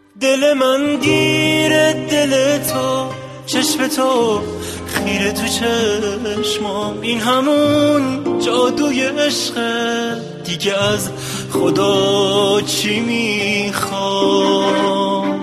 دل من گیره دل تو، چشم تو خیره تو چشمام، این همون جادوی عشقه، دیگه از خدا چی میخوام؟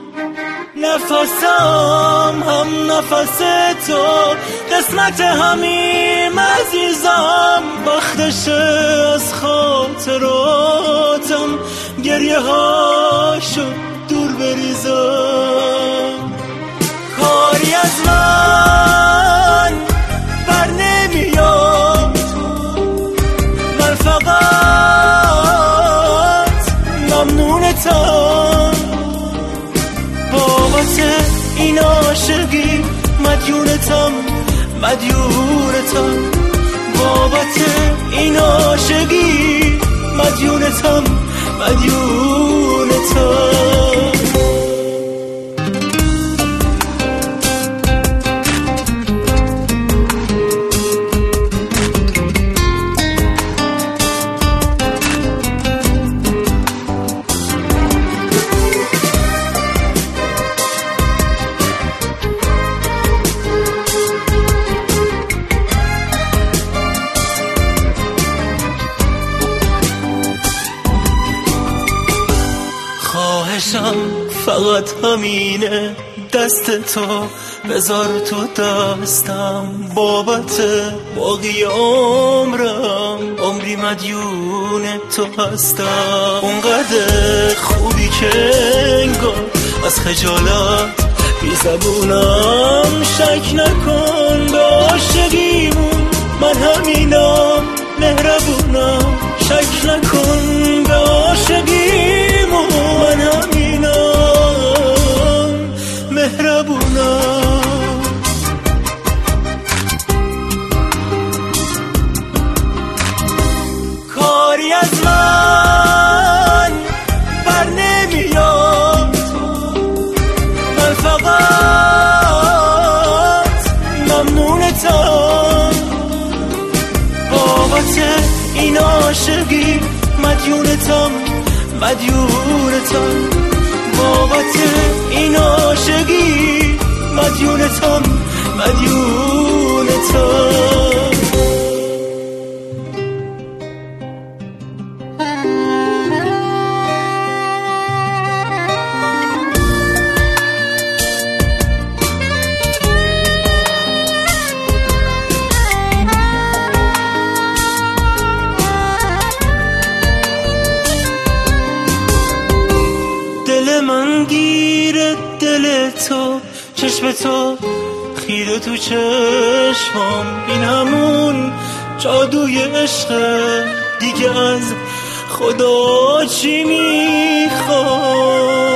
نفسم هم نفس تو، قسمت همیم عزیزم، وقتشه از خاطراتم گریه هاشو دور بریزم. کاری از من بر نمیاد، من فقط ممنونتم، بابت این عاشقی مدیونتم، مدیونتم، بابت این عاشقی مدیونتم، مدیونتم. خواهشم فقط همینه، دست تو بذار تو دستم، بابت باقی عمرم، عمری مدیون تو هستم. اونقدر خوبی که انگار از خجالت بی زبونم، شک نکن به عاشقیمون، من همینم مهربونم، شک نکن به عاشقیمون، من همینم مهربونم. کاری از من بر نمیاد، من فقط ممنونتم، بابت این عاشقی مدیونتم، مدیونتم، بابت این عاشقی مدیونتم، مدیونتم. دل من گیره دل تو، چشم تو خیره تو چشمام، این همون جادوی عشقه، دیگه از خدا چی میخوام؟